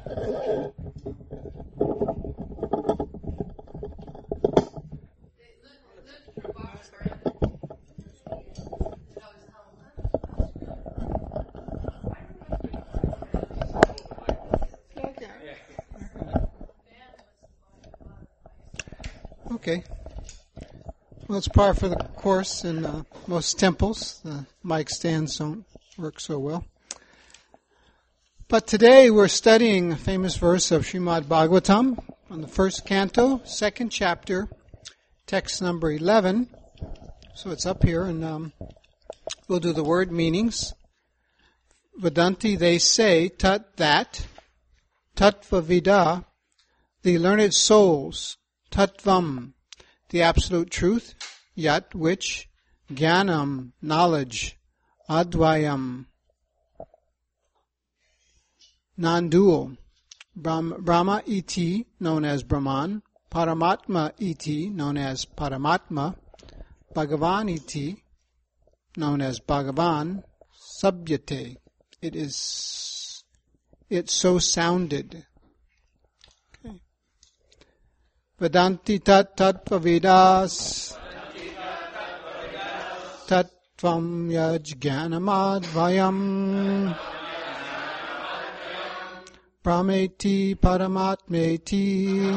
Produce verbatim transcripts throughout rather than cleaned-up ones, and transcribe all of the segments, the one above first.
Okay. Well, it's par for the course in uh, most temples. The mic stands don't work so well. But today we're studying a famous verse of Srimad Bhagavatam on the first canto, second chapter, text number eleven. So it's up here, and um, we'll do the word meanings. Vedanti, they say, tat that, tattva vida, the learned souls, tattvam, the absolute truth, yat, which, jnanam, knowledge, advayam, non-dual, Brahm, Brahma iti, known as Brahman, Paramatma iti, known as Paramatma, Bhagavan iti, known as Bhagavan, Sabhyate, it is, it so sounded. Okay. Vedanti tat tattva vidas, tattvam yaj jnanamadvayam, Brahmeti Paramatmeti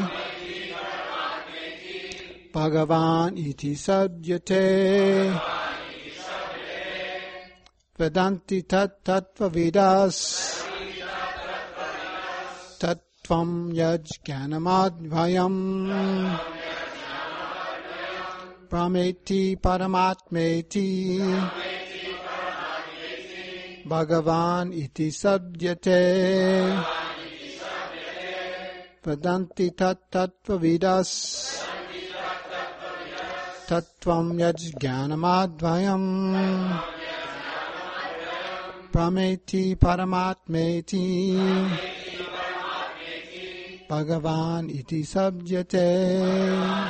Bhagavan iti sabhyate Vedanti tat tattva vidas tattvam yaj jnanamadvayam Brahmeti Paramatmeti Bhagavan iti sabhyate Vedanti tat tattva vidas tattvam yaj jnanamadvayam Brahmeti Paramatmeti Bhagavan iti sabhyate.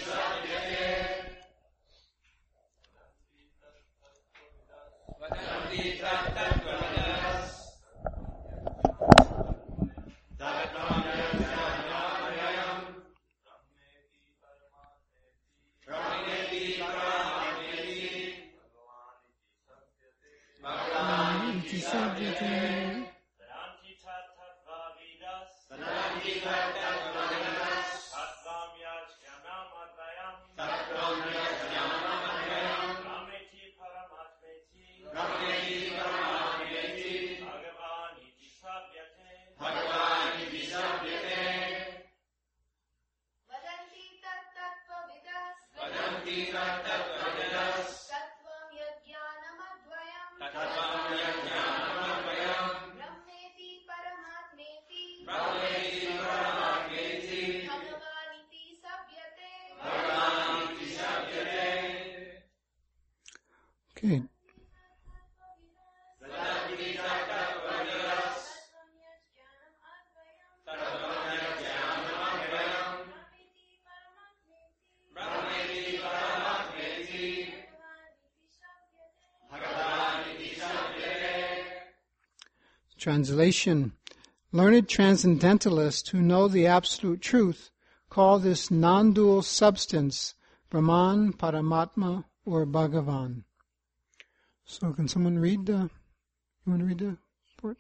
Okay. Translation. Learned transcendentalists who know the absolute truth call this non-dual substance Brahman, Paramatma, or Bhagavan. So can someone read the, you want to read the report?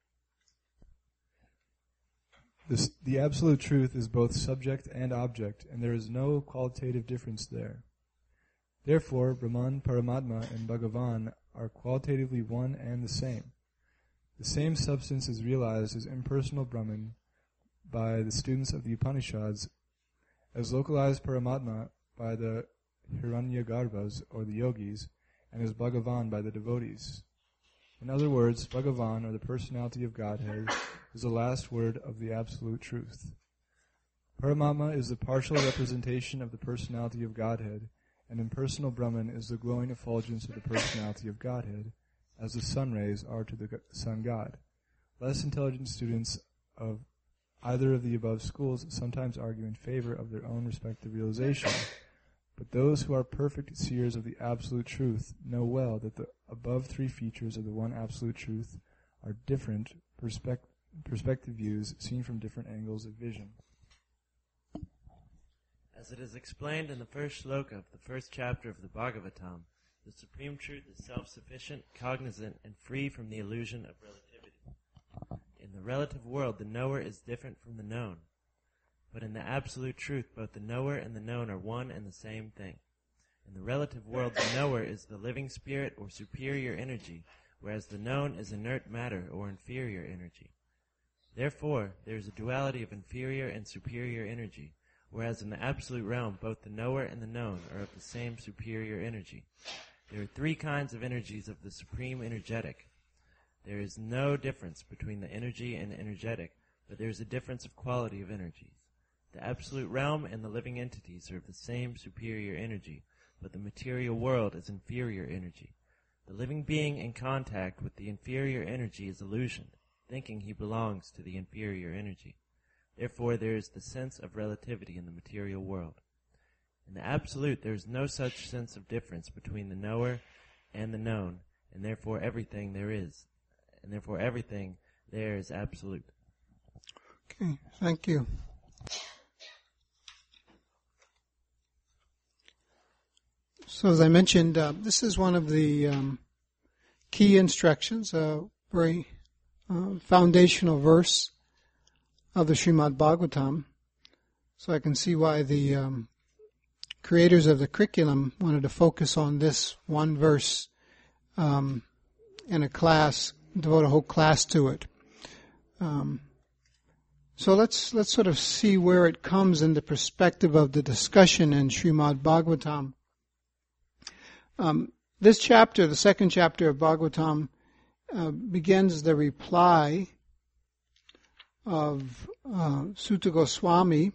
This, the absolute truth is both subject and object, and there is no qualitative difference there. Therefore, Brahman, Paramatma, and Bhagavan are qualitatively one and the same. The same substance is realized as impersonal Brahman by the students of the Upanishads, as localized Paramatma by the Hiranyagarbhas or the yogis, and as Bhagavan by the devotees. In other words, Bhagavan, or the personality of Godhead, is the last word of the absolute truth. Paramatma is the partial representation of the personality of Godhead, and impersonal Brahman is the glowing effulgence of the personality of Godhead, as the sun rays are to the sun god. Less intelligent students of either of the above schools sometimes argue in favor of their own respective realization, but those who are perfect seers of the absolute truth know well that the above three features of the one absolute truth are different perspect- perspective views seen from different angles of vision. As it is explained in the first shloka of the first chapter of the Bhagavatam, the Supreme Truth is self-sufficient, cognizant, and free from the illusion of relativity. In the relative world, the knower is different from the known. But in the Absolute Truth, both the knower and the known are one and the same thing. In the relative world, the knower is the living spirit or superior energy, whereas the known is inert matter or inferior energy. Therefore, there is a duality of inferior and superior energy, whereas in the absolute realm, both the knower and the known are of the same superior energy. There are three kinds of energies of the supreme energetic. There is no difference between the energy and the energetic, but there is a difference of quality of energies. The absolute realm and the living entities are of the same superior energy, but the material world is inferior energy. The living being in contact with the inferior energy is illusioned, thinking he belongs to the inferior energy. Therefore, there is the sense of relativity in the material world. In the Absolute, there is no such sense of difference between the knower and the known, and therefore everything there is, and therefore everything there is absolute. Okay, thank you. So as I mentioned, uh, this is one of the um, key instructions, a very uh, foundational verse of the Srimad Bhagavatam. So I can see why the um, creators of the curriculum wanted to focus on this one verse um, in a class, devote a whole class to it. Um, so let's let's sort of see where it comes in the perspective of the discussion in Srimad Bhagavatam. Um, this chapter, the second chapter of Bhagavatam, uh, begins the reply of uh, Sutta Goswami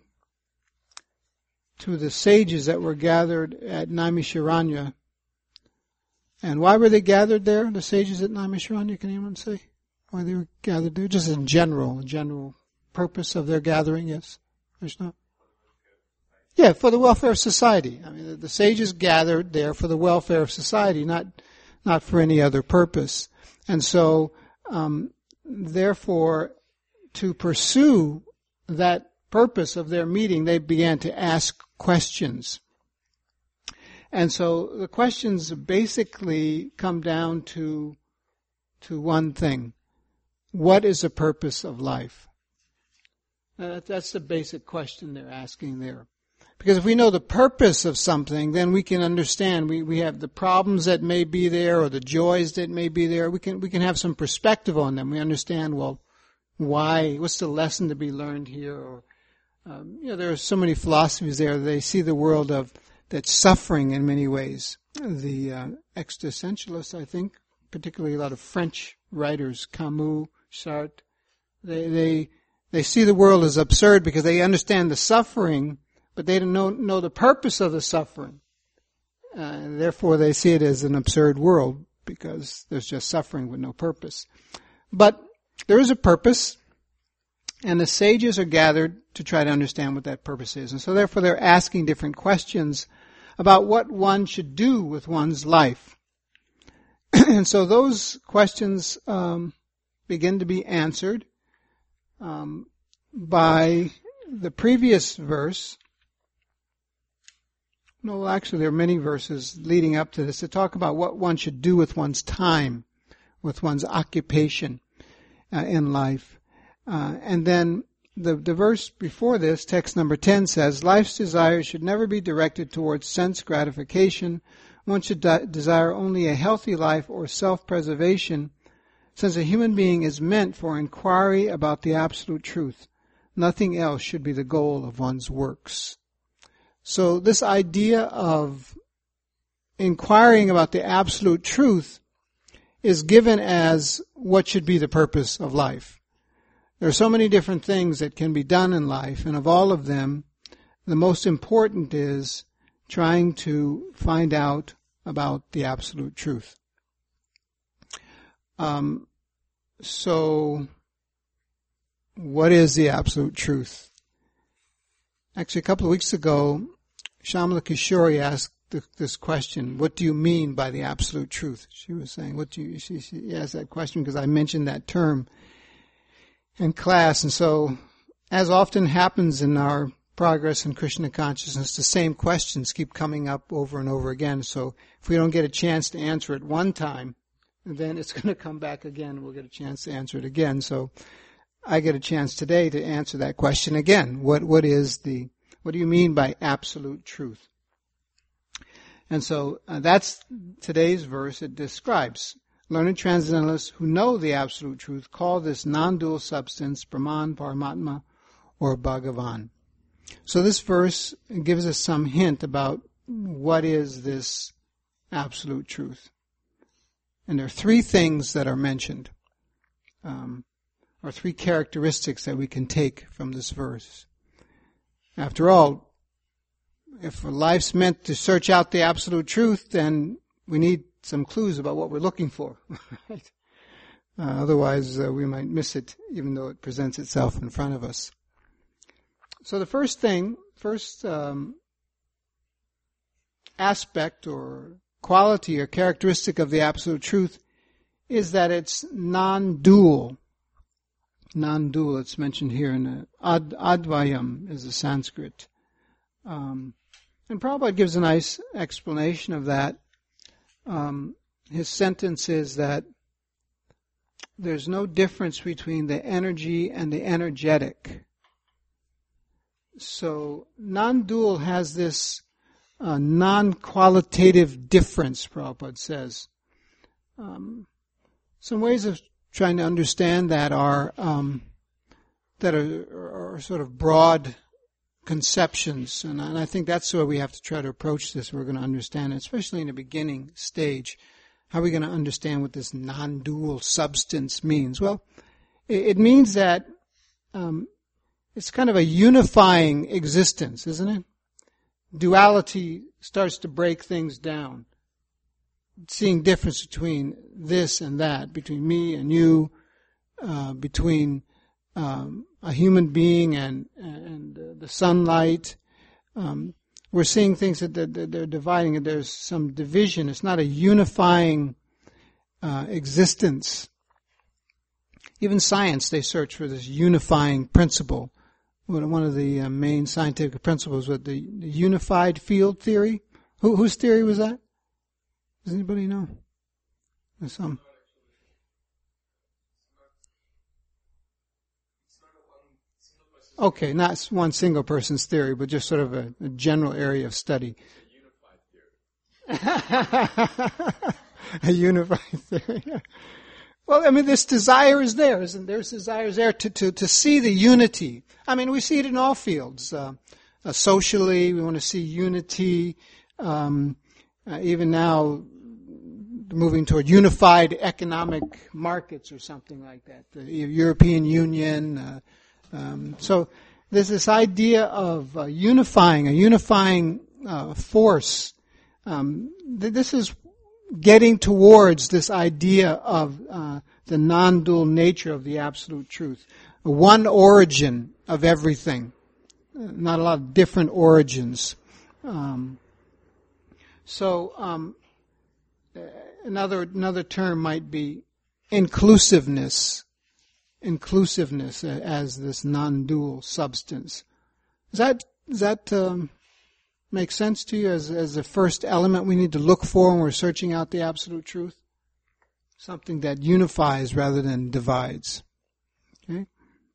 to the sages that were gathered at Naimisharanya. And why were they gathered there, the sages at Naimisharanya? Can anyone say why they were gathered there? Just in general, the general purpose of their gathering, yes, Krishna? Yeah, for the welfare of society. I mean, the, the sages gathered there for the welfare of society, not not for any other purpose. And so, um, therefore, to pursue that purpose of their meeting, they began to ask questions. And so the questions basically come down to to one thing. What is the purpose of life? Uh, that's the basic question they're asking there. Because if we know the purpose of something, then we can understand. We we have the problems that may be there or the joys that may be there. We can we can have some perspective on them. We understand, well, why? What's the lesson to be learned here? Or um, you know, there are so many philosophies there. They see the world of that's suffering in many ways. The uh, existentialists, I think, particularly a lot of French writers, Camus, Sartre, they they they see the world as absurd because they understand the suffering, but they don't know, know the purpose of the suffering. Uh, therefore, they see it as an absurd world because there's just suffering with no purpose. But there is a purpose, and the sages are gathered to try to understand what that purpose is. And so therefore, they're asking different questions about what one should do with one's life. And so those questions um, begin to be answered um, by the previous verse. No, actually, there are many verses leading up to this that talk about what one should do with one's time, with one's occupation uh, in life. Uh, and then the, the verse before this, text number ten, says, life's desires should never be directed towards sense gratification. One should de- desire only a healthy life or self-preservation, since a human being is meant for inquiry about the absolute truth. Nothing else should be the goal of one's works. So this idea of inquiring about the absolute truth is given as what should be the purpose of life. There are so many different things that can be done in life, and of all of them, the most important is trying to find out about the absolute truth. Um, so, what is the absolute truth? Actually, a couple of weeks ago, Shamala Kishori asked th- this question, what do you mean by the absolute truth? She was saying, what do you, she, she asked that question because I mentioned that term. in class. And so, as often happens in our progress in Krishna consciousness, the same questions keep coming up over and over again. So if we don't get a chance to answer it one time, then it's going to come back again. We'll get a chance to answer it again. So I get a chance today to answer that question again. What what is the what do you mean by absolute truth? And so uh, that's today's verse. It describes learned transcendentalists who know the absolute truth call this non-dual substance Brahman, Paramatma, or Bhagavan. So this verse gives us some hint about what is this absolute truth. And there are three things that are mentioned, um, or three characteristics that we can take from this verse. After all, if life's meant to search out the absolute truth, then we need some clues about what we're looking for. Right? Uh, otherwise, uh, we might miss it, even though it presents itself in front of us. So the first thing, first um, aspect or quality or characteristic of the absolute truth is that it's non-dual. Non-dual, it's mentioned here in the ad, Advayam is the Sanskrit. Um, and Prabhupada gives a nice explanation of that. Um, his sentence is that there's no difference between the energy and the energetic. So non-dual has this uh, non-qualitative difference, Prabhupada says. Um, some ways of trying to understand that are um, that are, are sort of broad conceptions, and, and I think that's where we have to try to approach this. We're going to understand it, especially in the beginning stage. How are we going to understand what this non-dual substance means? Well, it, it means that um, it's kind of a unifying existence, isn't it? Duality starts to break things down. Seeing difference between this and that, between me and you, uh, between um, a human being and and uh, the sunlight. Um, we're seeing things that they're, they're dividing, and there's some division. It's not a unifying uh, existence. Even science, they search for this unifying principle. One of the uh, main scientific principles was the, the unified field theory. Who, whose theory was that? Does anybody know? There's some. Okay, not one single person's theory, but just sort of a, a general area of study. A unified theory. A unified theory. Well, I mean, this desire is there, isn't there? This desire is there to, to, to see the unity. I mean, we see it in all fields. Uh, uh, socially, we want to see unity. Um, uh, even now, moving toward unified economic markets or something like that. The European Union. Uh, um, so there's this idea of uh, unifying, a unifying uh, force. Um, th- this is getting towards this idea of uh, the non-dual nature of the absolute truth. One origin of everything. Not a lot of different origins. Um, so um, another another term might be inclusiveness. Inclusiveness as this non-dual substance. Does that does that um, make sense to you as as the first element we need to look for when we're searching out the absolute truth? Something that unifies rather than divides. Okay.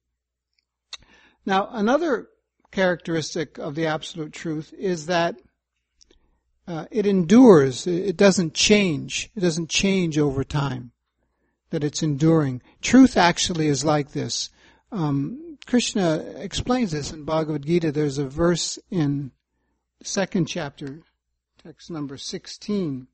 Now, another characteristic of the absolute truth is that uh, it endures. It doesn't change. It doesn't change over time. That it's enduring. Truth actually is like this. Um, Krishna explains this in Bhagavad Gita. There's a verse in the second chapter, text number sixteen.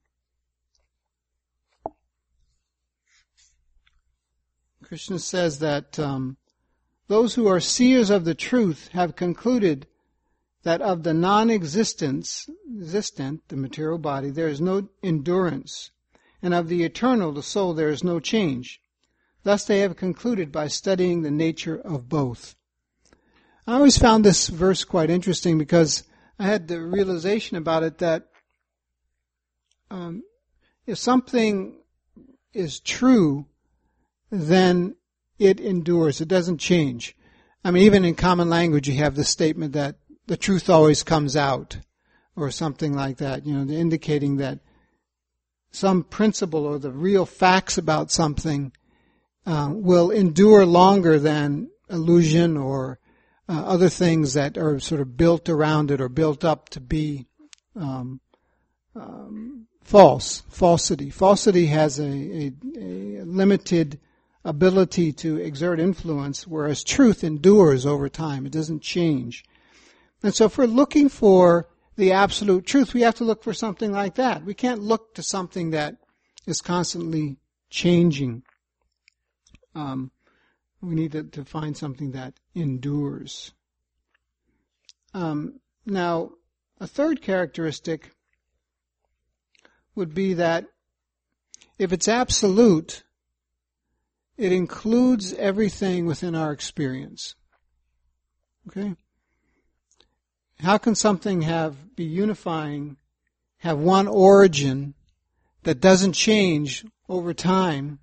Krishna says that um, those who are seers of the truth have concluded that of the non-existence, existent, the material body, there is no endurance. And of the eternal, the soul, there is no change. Thus they have concluded by studying the nature of both. I always found this verse quite interesting because I had the realization about it that um, if something is true, then it endures. It doesn't change. I mean, even in common language, you have this statement that the truth always comes out, or something like that, you know, indicating that some principle or the real facts about something uh, will endure longer than illusion or uh, other things that are sort of built around it or built up to be um, um, false, falsity. Falsity has a, a, a limited ability to exert influence, whereas truth endures over time. It doesn't change. And so if we're looking for the absolute truth, we have to look for something like that. We can't look to something that is constantly changing. Um, we need to, to find something that endures. Um, now, a third characteristic would be that if it's absolute, it includes everything within our experience. Okay? How can something have be unifying, have one origin that doesn't change over time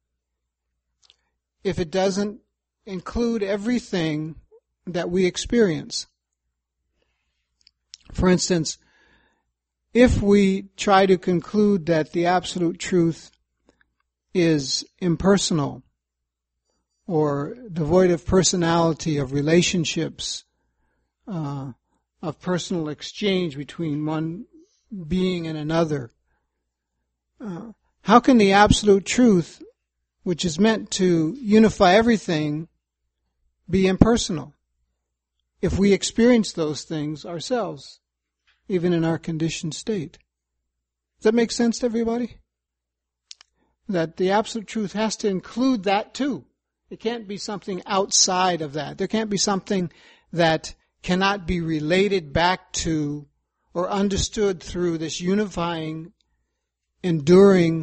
if it doesn't include everything that we experience? For instance, if we try to conclude that the absolute truth is impersonal or devoid of personality, of relationships, uh, of personal exchange between one being and another, uh, how can the absolute truth, which is meant to unify everything, be impersonal if we experience those things ourselves, even in our conditioned state? Does that make sense to everybody? That the absolute truth has to include that too. It can't be something outside of that. There can't be something that cannot be related back to or understood through this unifying, enduring,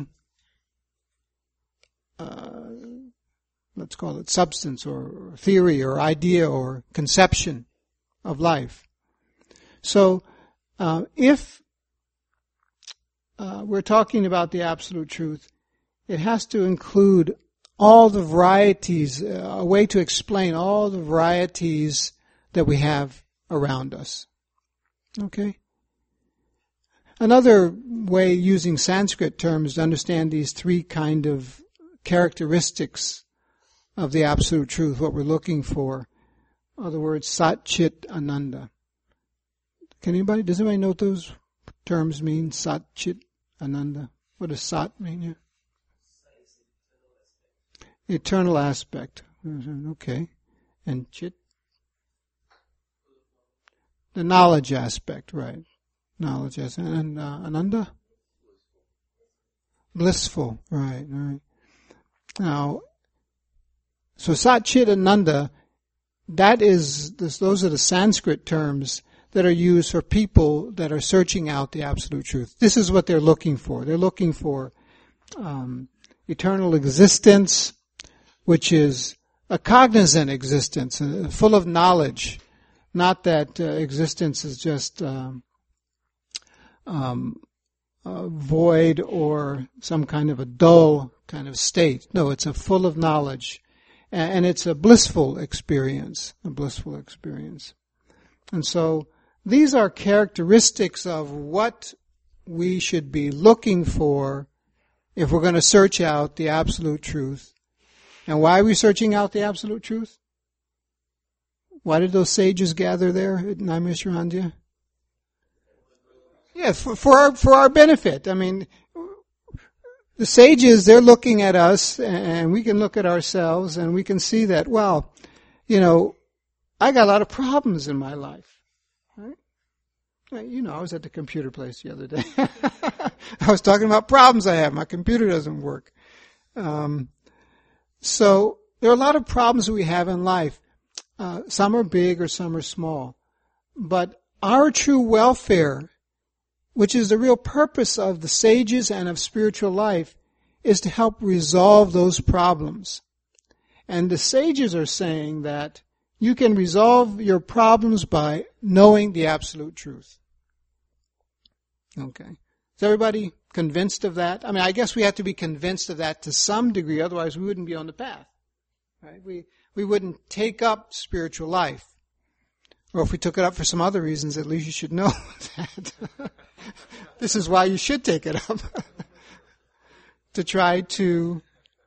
uh, let's call it substance or theory or idea or conception of life. So, uh, if uh, we're talking about the absolute truth, it has to include all the varieties, uh, a way to explain all the varieties that we have around us. Okay? Another way using Sanskrit terms to understand these three kind of characteristics of the absolute truth, what we're looking for, are the words Sat, Chit, Ananda. Can anybody, does anybody know what those terms mean? Sat, Chit, Ananda. What does Sat mean here? Eternal aspect. Okay. And Chit? The knowledge aspect, right. Knowledge aspect. And uh, Ananda? Blissful, right, right. Now, so Sat, Chit, Ananda, that is, this, those are the Sanskrit terms that are used for people that are searching out the absolute truth. This is what they're looking for. They're looking for um, eternal existence, which is a cognizant existence, uh, full of knowledge. Not that uh, existence is just um, um, uh, void or some kind of a dull kind of state. No, it's a full of knowledge. And, and it's a blissful experience, a blissful experience. And so these are characteristics of what we should be looking for if we're going to search out the absolute truth. And why are we searching out the absolute truth? Why did those sages gather there at Naimisharanya? Yeah, for, for our for our benefit. I mean, the sages, they're looking at us, and we can look at ourselves, and we can see that, well, you know, I got a lot of problems in my life. Right? You know, I was at the computer place the other day. I was talking about problems I have. My computer doesn't work. Um, so there are a lot of problems we have in life. Uh, some are big or some are small. But our true welfare, which is the real purpose of the sages and of spiritual life, is to help resolve those problems. And the sages are saying that you can resolve your problems by knowing the absolute truth. Okay. Is everybody convinced of that? I mean, I guess we have to be convinced of that to some degree, otherwise we wouldn't be on the path. Right? We we wouldn't take up spiritual life. Or if we took it up for some other reasons, at least you should know that this is why you should take it up. To try to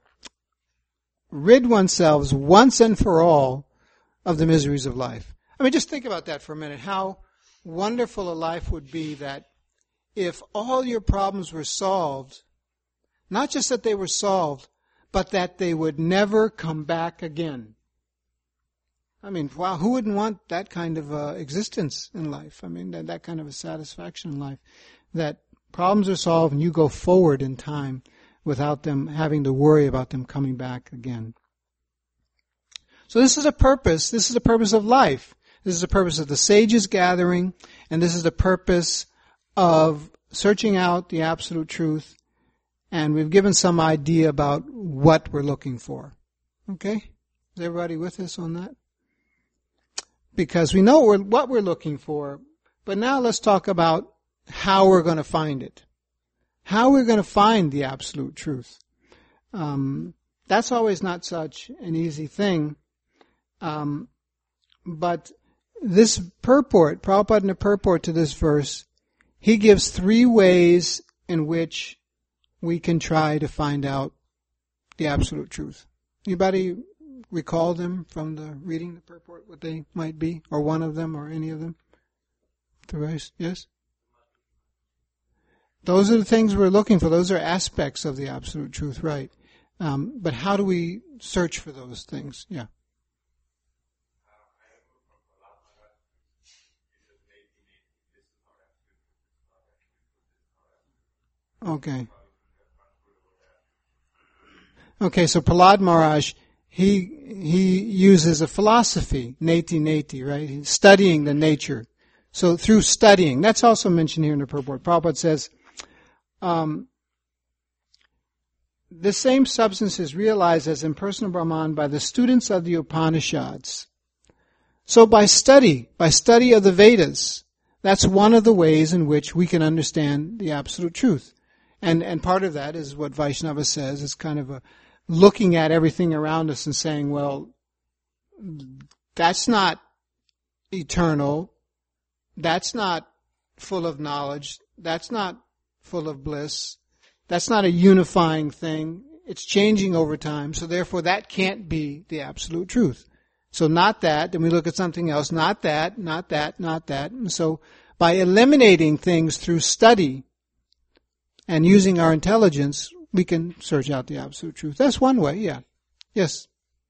rid oneself once and for all of the miseries of life. I mean, just think about that for a minute. How wonderful a life would be that if all your problems were solved, not just that they were solved, but that they would never come back again. I mean, wow, who wouldn't want that kind of uh, existence in life? I mean, that, that kind of a satisfaction in life. That problems are solved and you go forward in time without them having to worry about them coming back again. So this is a purpose. This is the purpose of life. This is the purpose of the sages gathering, and this is the purpose of searching out the absolute truth. And we've given some idea about what we're looking for. Okay? Is everybody with us on that? Because we know what we're looking for, but now let's talk about how we're going to find it. How we're going to find the absolute truth. Um, that's always not such an easy thing. Um, but this purport, Prabhupada in the purport to this verse, he gives three ways in which we can try to find out the absolute truth. Anybody recall them from the reading the purport, what they might be, or one of them, or any of them? The rest, yes? Those are the things we're looking for. Those are aspects of the absolute truth, right? Um, but how do we search for those things? Yeah. Okay. Okay, so Prahlad Maharaj, he he uses a philosophy, neti neti, right? He's studying the nature. So through studying, that's also mentioned here in the purport. Prabhupada says, um, the same substance is realized as impersonal Brahman by the students of the Upanishads. So by study, by study of the Vedas, that's one of the ways in which we can understand the absolute truth. And and part of that is what Vaishnava says, is kind of a looking at everything around us and saying, well, that's not eternal, that's not full of knowledge, that's not full of bliss, that's not a unifying thing, it's changing over time, so therefore that can't be the absolute truth. So not that, then we look at something else, not that, not that, not that. And so by eliminating things through study and using our intelligence, we can search out the absolute truth. That's one way, yeah. Yes?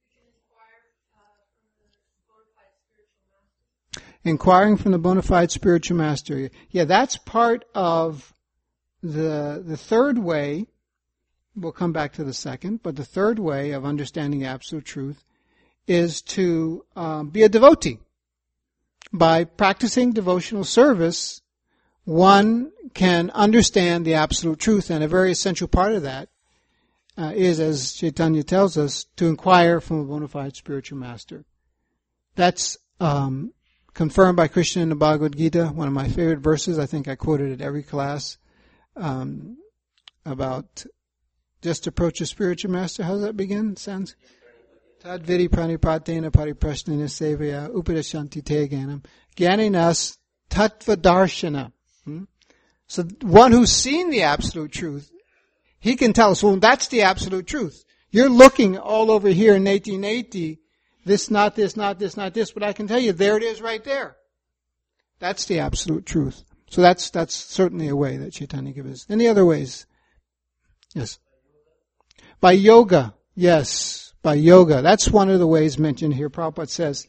Inquiring from the bona fide spiritual master. Yeah, that's part of the the third way. We'll come back to the second, but the third way of understanding the absolute truth is to um, be a devotee. By practicing devotional service, one can understand the absolute truth, and a very essential part of that uh, is, as Chaitanya tells us, to inquire from a bona fide spiritual master. That's um, confirmed by Krishna in the Bhagavad Gita, one of my favorite verses. I think I quoted it every class, um, about just approach a spiritual master. How does that begin? Sounds Tadvidi pranipatena pariprashnena sevaya upadashanti te ganam gyaninas tattva darshana. Hmm? So one who's seen the absolute truth, he can tell us, well, that's the absolute truth. You're looking all over here in eighteen eighty, this, not this, not this, not this, but I can tell you, there it is right there. That's the absolute truth. So that's that's certainly a way that Chaitanya gives us. Any other ways? Yes. By yoga, yes. By yoga. That's one of the ways mentioned here. Prabhupada says.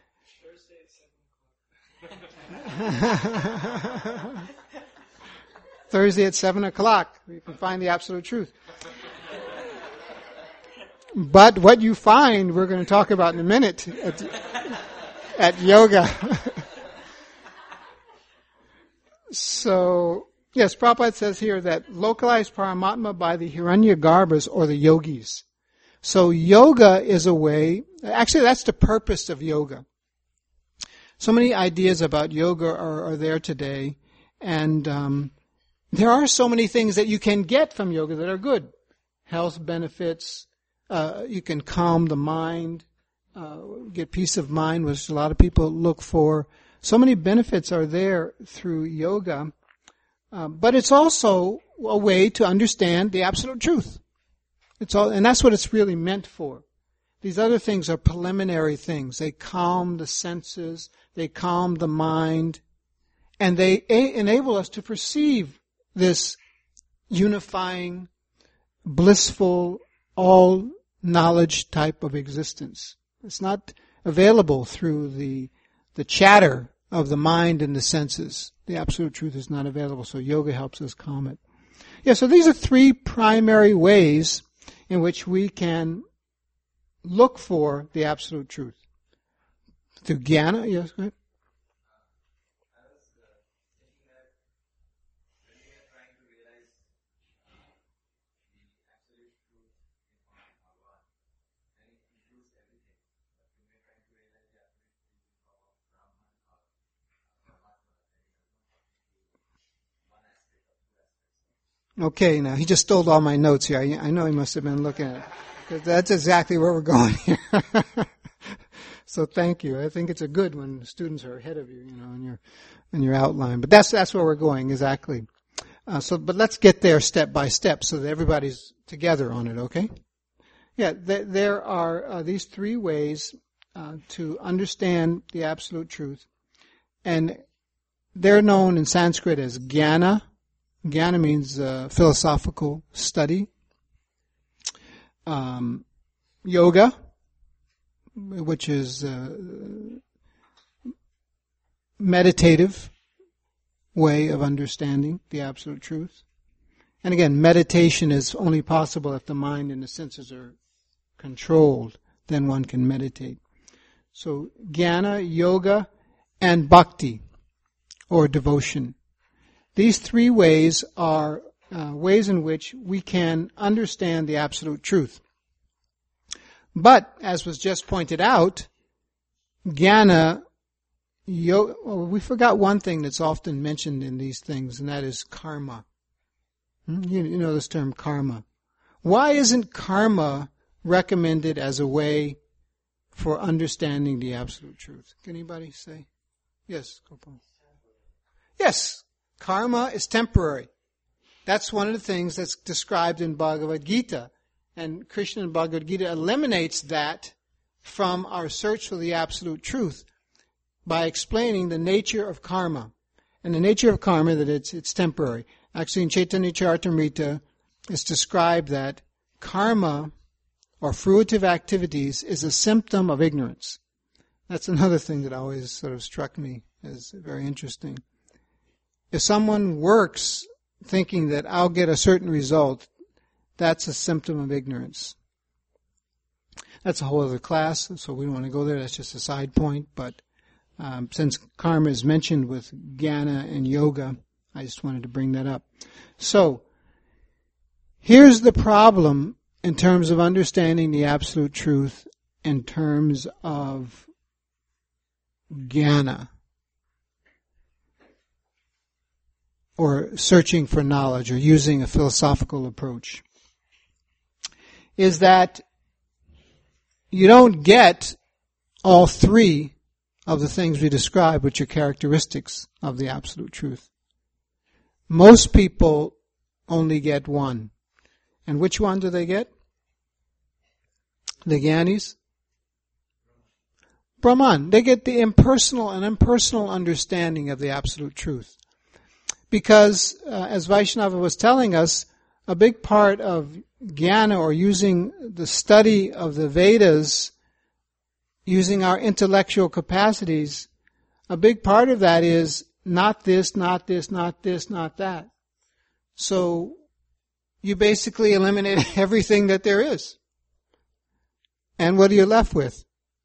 Thursday at seven o'clock. You can find the absolute truth. But what you find, we're going to talk about in a minute at, at yoga. So, yes, Prabhupada says here that localized Paramatma by the Hiranyagarbhas or the yogis. So yoga is a way, actually that's the purpose of yoga. So many ideas about yoga are, are there today, and um, there are so many things that you can get from yoga that are good. Health benefits, Uh, you can calm the mind, uh, get peace of mind, which a lot of people look for. So many benefits are there through yoga. Uh, but it's also a way to understand the absolute truth. It's all, and that's what it's really meant for. These other things are preliminary things. They calm the senses, they calm the mind, and they a- enable us to perceive this unifying, blissful, all-knowledge type of existence. It's not available through the the chatter of the mind and the senses. The absolute truth is not available, so yoga helps us calm it. Yeah, so these are three primary ways in which we can look for the absolute truth. Through jnana, yes, go ahead. Okay, now he just stole all my notes here. I, I know he must have been looking at it. 'Cause that's exactly where we're going here. So thank you. I think it's a good when students are ahead of you, you know, in your in your outline. But that's that's where we're going exactly. Uh, so, but let's get there step by step so that everybody's together on it. Okay? Yeah, th- there are uh, these three ways uh, to understand the absolute truth, and they're known in Sanskrit as jnana. Jnana means uh, philosophical study. Um, yoga, which is uh, meditative way of understanding the absolute truth. And again, meditation is only possible if the mind and the senses are controlled. Then one can meditate. So jnana, yoga, and bhakti, or devotion. These three ways are uh, ways in which we can understand the absolute truth. But, as was just pointed out, jnana, yoga, well, we forgot one thing that's often mentioned in these things, and that is karma. Hmm? You, you know this term karma. Why isn't karma recommended as a way for understanding the absolute truth? Can anybody say? Yes, Gopal. Yes. Karma is temporary. That's one of the things that's described in Bhagavad Gita. And Krishna in Bhagavad Gita eliminates that from our search for the absolute truth by explaining the nature of karma. And the nature of karma, that it's it's temporary. Actually, in Chaitanya Charitamrita, it's described that karma, or fruitive activities, is a symptom of ignorance. That's another thing that always sort of struck me as very interesting. If someone works thinking that I'll get a certain result, that's a symptom of ignorance. That's a whole other class, so we don't want to go there. That's just a side point. But um, since karma is mentioned with jnana and yoga, I just wanted to bring that up. So, here's the problem in terms of understanding the absolute truth in terms of jnana, or searching for knowledge, or using a philosophical approach, is that you don't get all three of the things we described, which are characteristics of the absolute truth. Most people only get one. And which one do they get? The Jnanis? Brahman. They get the impersonal and impersonal understanding of the absolute truth. Because, uh, as Vaishnava was telling us, a big part of jnana, or using the study of the Vedas, using our intellectual capacities, a big part of that is not this, not this, not this, not that. So you basically eliminate everything that there is. And what are you left with?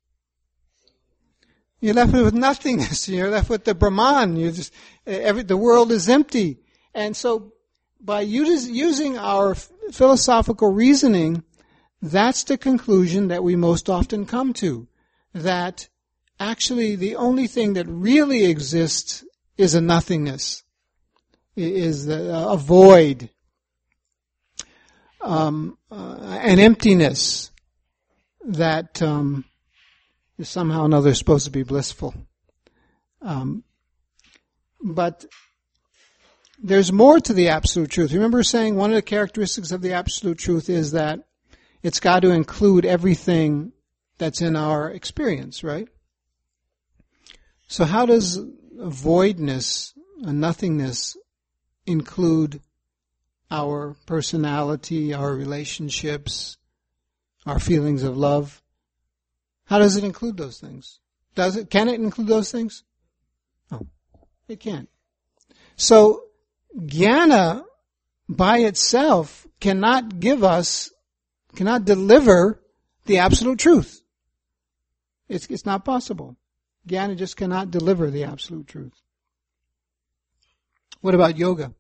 You're left with nothingness. You're left with the Brahman. You just every the world is empty. And so, by using our philosophical reasoning, that's the conclusion that we most often come to. That actually the only thing that really exists is a nothingness, is a void, um, uh, an emptiness. that um, is somehow or another supposed to be blissful. Um, but there's more to the absolute truth. Remember saying one of the characteristics of the absolute truth is that it's got to include everything that's in our experience, right? So how does a voidness, a nothingness, include our personality, our relationships, our feelings of love? How does it include those things? Does it? Can it include those things? No, it can't. So jnana by itself cannot give us, cannot deliver the absolute truth. It's, it's not possible. Jnana just cannot deliver the absolute truth. What about yoga?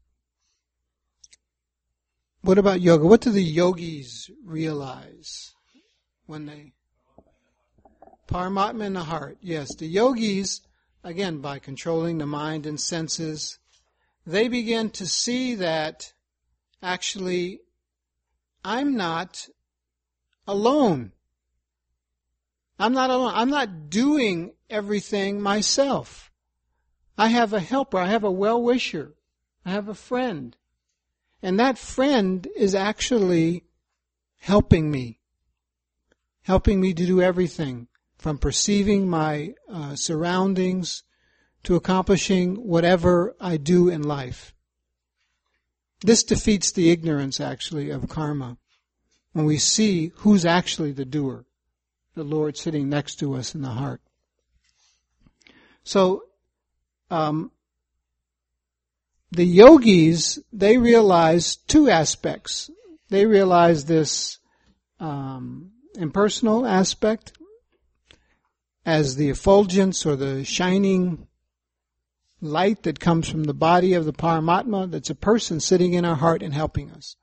What about yoga? What do the yogis realize when they... Paramatma in the heart. Yes, the yogis, again, by controlling the mind and senses, they begin to see that actually I'm not alone. I'm not alone. I'm not doing everything myself. I have a helper. I have a well-wisher. I have a friend. And that friend is actually helping me. Helping me to do everything. From perceiving my uh, surroundings to accomplishing whatever I do in life. This defeats the ignorance, actually, of karma. When we see who's actually the doer. The Lord sitting next to us in the heart. So, um, the yogis, they realize two aspects. They realize this um, impersonal aspect as the effulgence or the shining light that comes from the body of the Paramatma, that's a person sitting in our heart and helping us.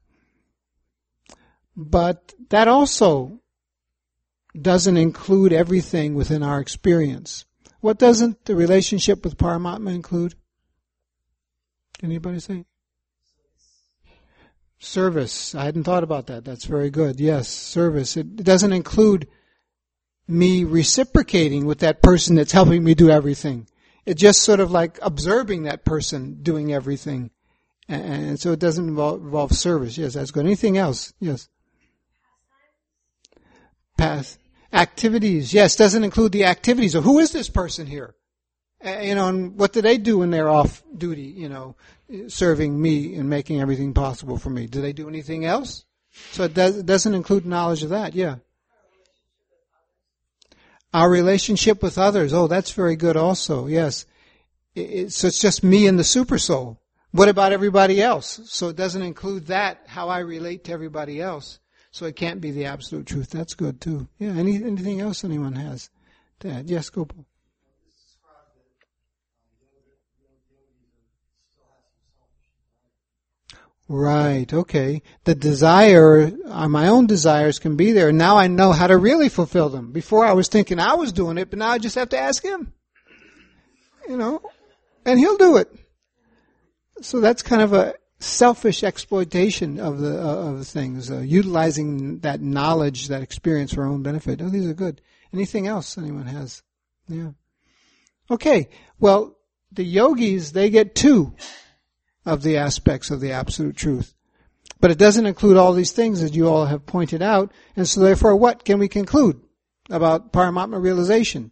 But that also doesn't include everything within our experience. What doesn't the relationship with Paramatma include? Can anybody say? Service. I hadn't thought about that. That's very good. Yes, service. It doesn't include me reciprocating with that person that's helping me do everything. It's just sort of like observing that person doing everything. And so it doesn't involve, involve service. Yes, that's good. Anything else? Yes. Path. Activities. Yes, doesn't include the activities. Of who is this person here? Uh, you know, and what do they do when they're off duty, you know, serving me and making everything possible for me? Do they do anything else? So it, does, it doesn't include knowledge of that. Yeah. Our relationship with others. Oh, that's very good also. Yes. It, so it's just me and the super soul. What about everybody else? So it doesn't include that, how I relate to everybody else. So it can't be the absolute truth. That's good too. Yeah. Any, anything else anyone has to add? Yes, Gopal. Right, okay. The desire, uh, my own desires can be there. Now I know how to really fulfill them. Before I was thinking I was doing it, but now I just have to ask Him. You know, and He'll do it. So that's kind of a selfish exploitation of the uh, of the things, uh, utilizing that knowledge, that experience for our own benefit. Oh, these are good. Anything else anyone has? Yeah. Okay, well, the yogis, they get two of the aspects of the absolute truth. But it doesn't include all these things that you all have pointed out. And so therefore, what can we conclude about Paramatma realization?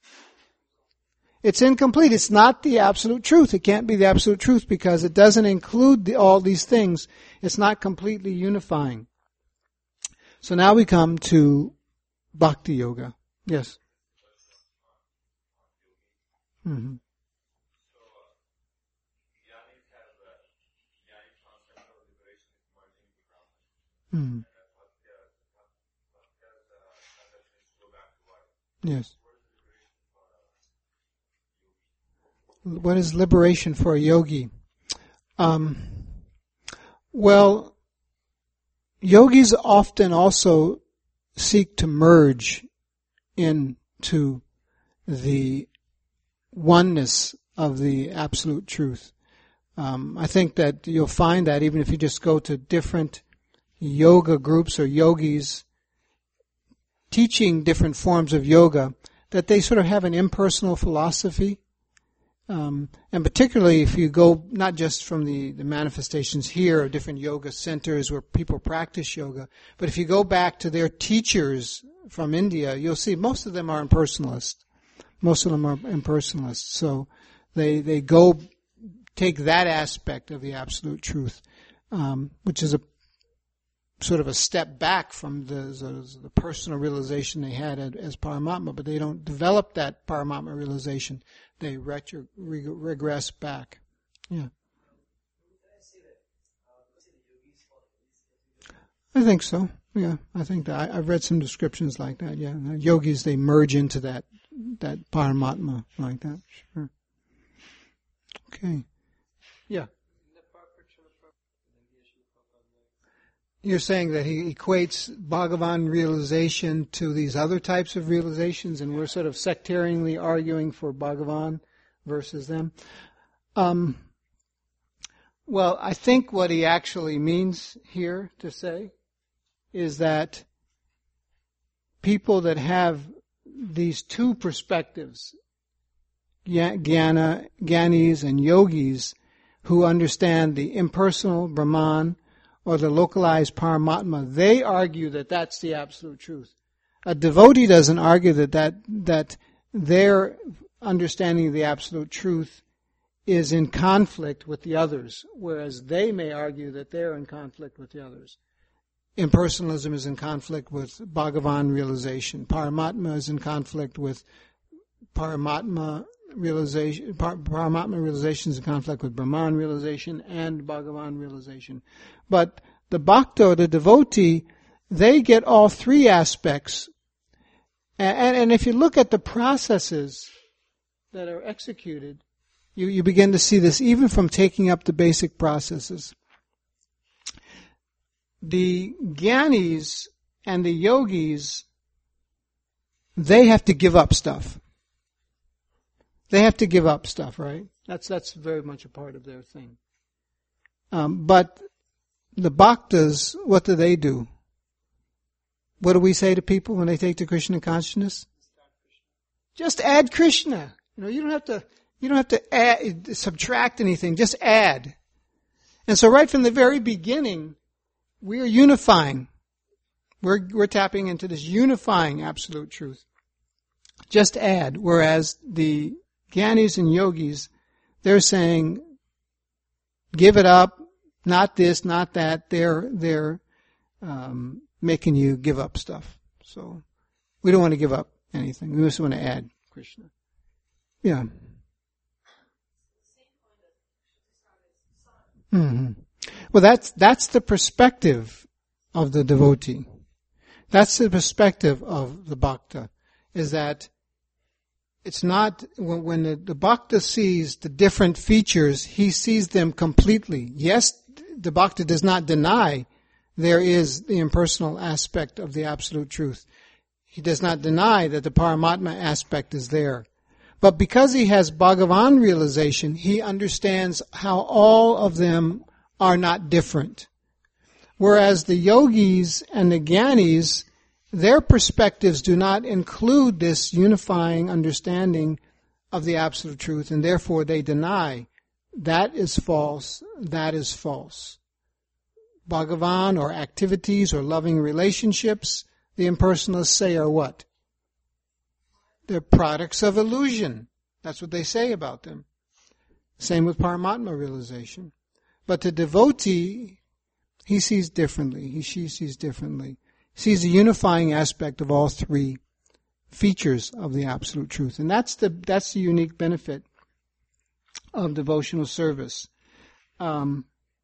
It's incomplete. It's not the absolute truth. It can't be the absolute truth because it doesn't include the, all these things. It's not completely unifying. So now we come to Bhakti Yoga. Yes? Mm-hmm. Hmm. Yes. What is liberation for a yogi? Um, well, yogis often also seek to merge into the oneness of the absolute truth. Um, I think that you'll find that even if you just go to different yoga groups or yogis, teaching different forms of yoga, that they sort of have an impersonal philosophy. Um, and particularly if you go not just from the, the manifestations here of different yoga centers where people practice yoga, but if you go back to their teachers from India, you'll see most of them are impersonalists. Most of them are impersonalists. So they they go take that aspect of the absolute truth, um, which is a sort of a step back from the, the, the personal realization they had as Paramatma, but they don't develop that Paramatma realization. They retro, regress back. Yeah. I think so. Yeah, I think that. I, I've read some descriptions like that. Yeah, the yogis, they merge into that that Paramatma like that. Sure. Okay. Yeah. You're saying that he equates Bhagavan realization to these other types of realizations, and we're sort of sectarianly arguing for Bhagavan versus them. Um, well, I think what he actually means here to say is that people that have these two perspectives, jnana, jnanis and yogis, who understand the impersonal Brahman or the localized Paramatma, they argue that that's the absolute truth. A devotee doesn't argue that, that, that their understanding of the absolute truth is in conflict with the others, whereas they may argue that they're in conflict with the others. Impersonalism is in conflict with Bhagavan realization. Paramatma is in conflict with Paramatma realization. Par- Paramatma realization is in conflict with Brahman realization and Bhagavan realization. But the bhakta, the devotee, they get all three aspects. And, and if you look at the processes that are executed, you, you begin to see this even from taking up the basic processes. The jnanis and the yogis, they have to give up stuff. They have to give up stuff, right? That's that's very much a part of their thing. Um, but the bhaktas, what do they do? What do we say to people when they take to Krishna consciousness? Just add Krishna. You know, you don't have to. You don't have to add, subtract anything. Just add. And so, right from the very beginning, we are unifying. We're we're tapping into this unifying absolute truth. Just add. Whereas the jnanis and yogis, they're saying, give it up. Not this, not that. They're they're um, making you give up stuff. So we don't want to give up anything. We just want to add Krishna. Yeah. Mm-hmm. Well, that's that's the perspective of the devotee. That's the perspective of the bhakta. Is that it's not when, when the, the bhakta sees the different features, he sees them completely. Yes, the bhakta does not deny there is the impersonal aspect of the absolute truth. He does not deny that the Paramatma aspect is there. But because he has Bhagavan realization, he understands how all of them are not different. Whereas the yogis and the jnanis, their perspectives do not include this unifying understanding of the absolute truth, and therefore they deny that is false, that is false. Bhagavan or activities or loving relationships, the impersonalists say are what? They're products of illusion. That's what they say about them. Same with Paramatma realization. But the devotee, he sees differently. He she sees differently. He sees the unifying aspect of all three features of the absolute truth. And that's the that's the unique benefit of devotional service. Um,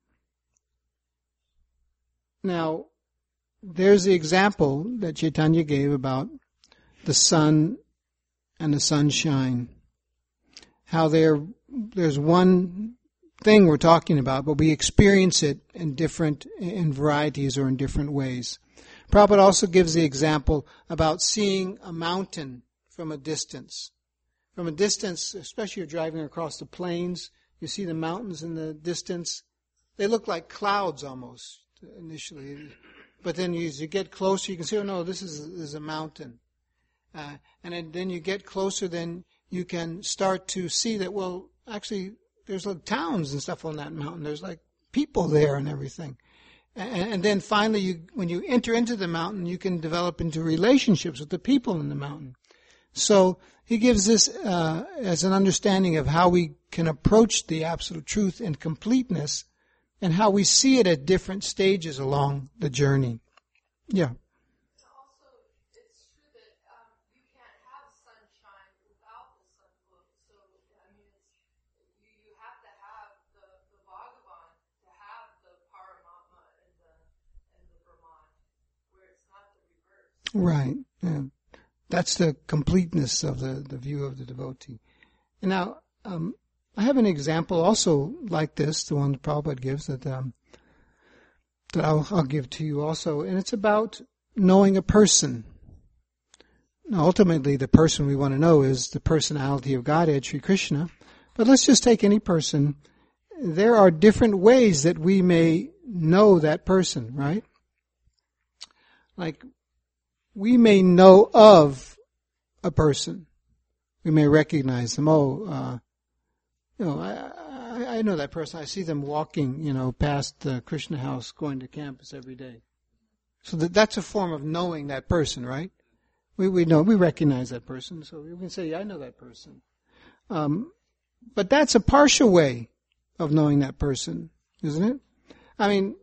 now, there's the example that Chaitanya gave about the sun and the sunshine. How there, there's one thing we're talking about, but we experience it in different, in varieties or in different ways. Prabhupada also gives the example about seeing a mountain from a distance. From a distance, especially you're driving across the plains, you see the mountains in the distance. They look like clouds almost initially. But then you, as you get closer, you can see, oh no, this is, this is a mountain. Uh, and then you get closer, then you can start to see that, well, actually, there's like towns and stuff on that mountain. There's like people there and everything. And, and then finally, you, when you enter into the mountain, you can develop into relationships with the people in the mountain. So he gives this uh, as an understanding of how we can approach the absolute truth in completeness and how we see it at different stages along the journey. Yeah. Also, it's true that um, you can't have sunshine without the sun. So, I mean, it's, you, you have to have the, the Bhagavan to have the Paramatma and the, and the Brahman, where it's not the reverse. Right. Yeah. That's the completeness of the, the view of the devotee. And now, um, I have an example also like this, the one that Prabhupada gives, that um, that I'll, I'll give to you also. And it's about knowing a person. Now, ultimately, the person we want to know is the personality of Godhead, Sri Krishna. But let's just take any person. There are different ways that we may know that person, right? Like, we may know of a person. We may recognize them. Oh, uh, you know, I, I, I know that person. I see them walking, you know, past the Krishna house going to campus every day. So that, that's a form of knowing that person, right? We, we know, we recognize that person. So we can say, yeah, I know that person. Um, but that's a partial way of knowing that person, isn't it? I mean,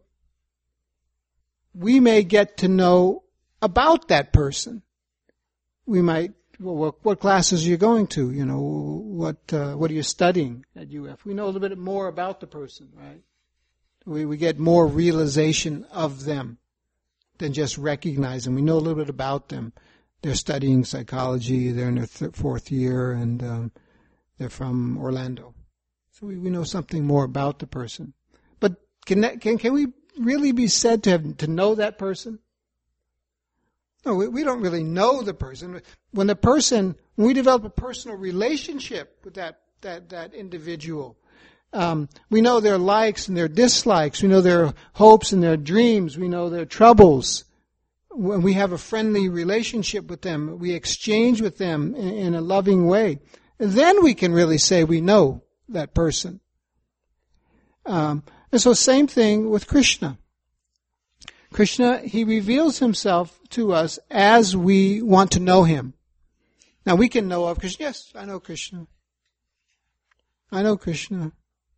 we may get to know about that person. We might, well, what, what classes are you going to? You know, what uh, what are you studying at U F? We know a little bit more about the person, right? We we get more realization of them than just recognize them. We know a little bit about them. They're studying psychology. They're in their th- fourth year, and um, they're from Orlando. So we, we know something more about the person. But can that, can can we really be said to have to know that person? No, we, we don't really know the person. When the person, when we develop a personal relationship with that that that individual, um, we know their likes and their dislikes. We know their hopes and their dreams. We know their troubles. When we have a friendly relationship with them, we exchange with them in, in a loving way. Then we can really say we know that person. Um, and so, same thing with Krishna. Krishna, he reveals himself to us as we want to know him. Now we can know of Krishna. Yes, I know Krishna. I know Krishna.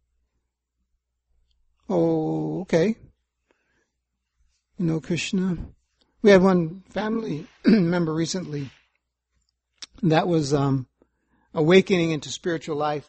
Oh, okay. You know Krishna. We had one family member recently that was um, awakening into spiritual life.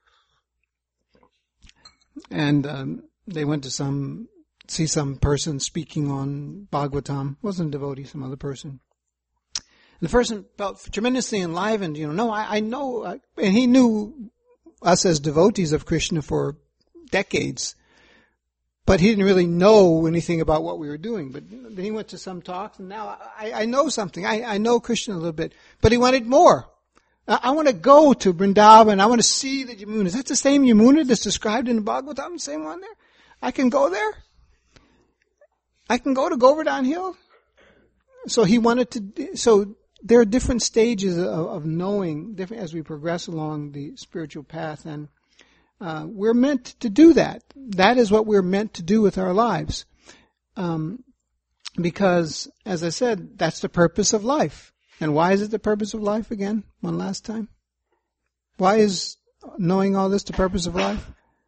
And um, they went to some... see some person speaking on Bhagavatam. Wasn't a devotee, some other person. And the person felt tremendously enlivened. You know, no, I, I know, I, and he knew us as devotees of Krishna for decades, but he didn't really know anything about what we were doing. But then he went to some talks, and now I, I know something. I, I know Krishna a little bit, but he wanted more. I, I want to go to Vrindavan. I want to see the Yamuna. Is that the same Yamuna that's described in the Bhagavatam? The same one there? I can go there? I can go to Govardhan Hill. So he wanted to, so there are different stages of, of knowing, different as we progress along the spiritual path, and uh, we're meant to do that. That is what we're meant to do with our lives. Um, because, as I said, that's the purpose of life. And why is it the purpose of life again? One last time. Why is knowing all this the purpose of life?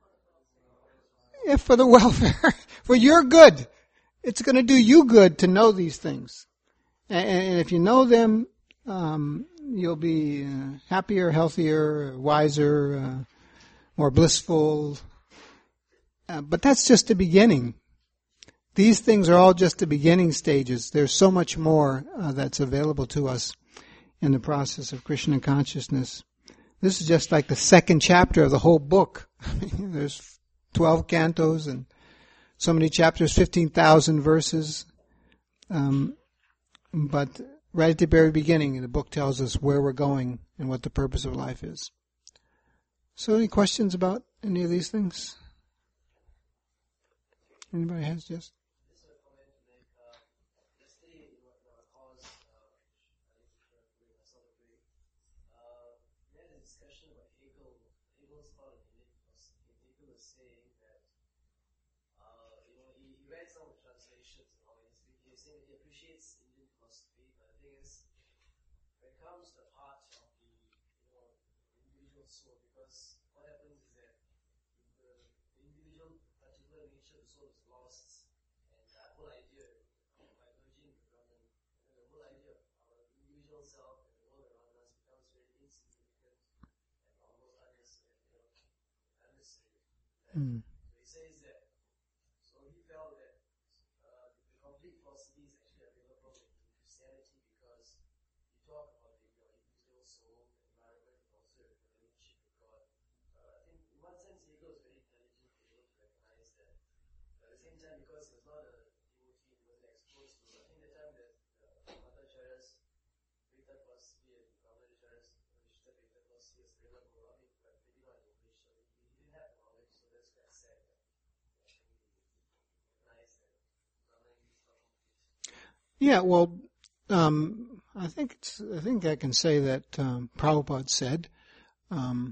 If for the welfare, for your good. It's going to do you good to know these things. And if you know them, um, you'll be uh, happier, healthier, wiser, uh, more blissful. Uh, but that's just the beginning. These things are all just the beginning stages. There's so much more uh, that's available to us in the process of Krishna consciousness. This is just like the second chapter of the whole book. I mean, there's twelve cantos and so many chapters, fifteen thousand verses. Um, but right at the very beginning, the book tells us where we're going and what the purpose of life is. So any questions about any of these things? Anybody has just? question about Hegel. Hegel's thought in Indian philosophy. Hegel was saying that, uh, you know, he, he read some of the translations and all. He's, he was saying that he appreciates Indian philosophy, but the thing is, when it comes to the heart of the, you know, individual soul, because what happens is that the, the individual particular nature of the soul is lost, and that whole idea, by merging with Brahman, you know, the whole idea of our individual self and the world around us becomes very insignificant and almost unnecessary. You know, unnecessary. Mm. So he says that, so he felt that uh, the complete philosophy is actually available in Christianity because you talk about the, your individual soul, environment, and also your relationship with God. Uh, I think in one sense Hegel was very intelligent, able to recognize that. But at the same time, because he was not a devotee, he wasn't exposed to, I think the time that uh, Madhacharyas, Veda philosophy and Brahmacharya's Vishta Veda philosophy was available, I mean, but maybe not in English, so he, he didn't have the knowledge, so that's quite sad that you know, he recognized that Brahman is not complete. Yeah, well, um, I think it's, I think I can say that um, Prabhupada said, um,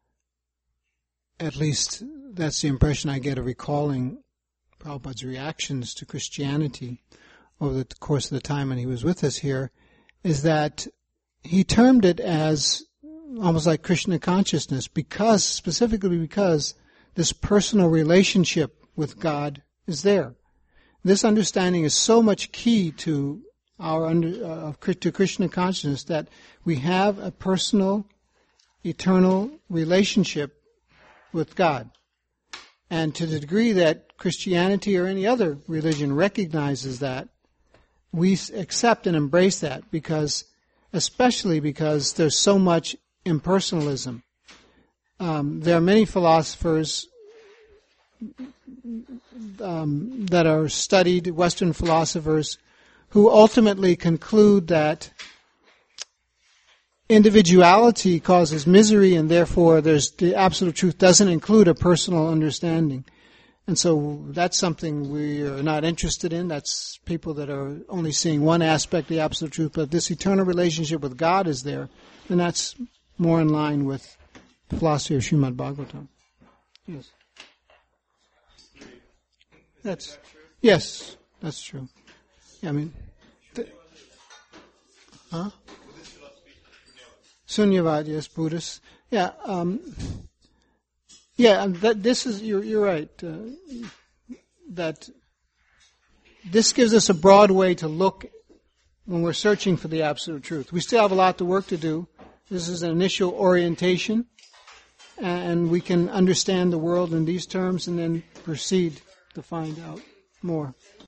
at least that's the impression I get of recalling Prabhupada's reactions to Christianity over the course of the time when he was with us here, is that he termed it as almost like Krishna consciousness, because, specifically because this personal relationship with God is there. This understanding is so much key to our under, uh, to Krishna consciousness that we have a personal, eternal relationship with God. And to the degree that Christianity or any other religion recognizes that, we accept and embrace that, because, especially because there's so much impersonalism. Um, there are many philosophers um, that are studied, Western philosophers, who ultimately conclude that individuality causes misery, and therefore there's the absolute truth doesn't include a personal understanding. And so that's something we are not interested in. That's people that are only seeing one aspect of the absolute truth. But this eternal relationship with God is there, and that's more in line with the philosophy of Srimad Bhagavatam. Yes. That's yes, that's true. Yeah, I mean, th- huh? Sunyavad, yes, Buddhists. Yeah, um, yeah. That this is you're, you're right. Uh, that this gives us a broad way to look when we're searching for the absolute truth. We still have a lot of work to do. This is an initial orientation, and we can understand the world in these terms, and then proceed to find out more.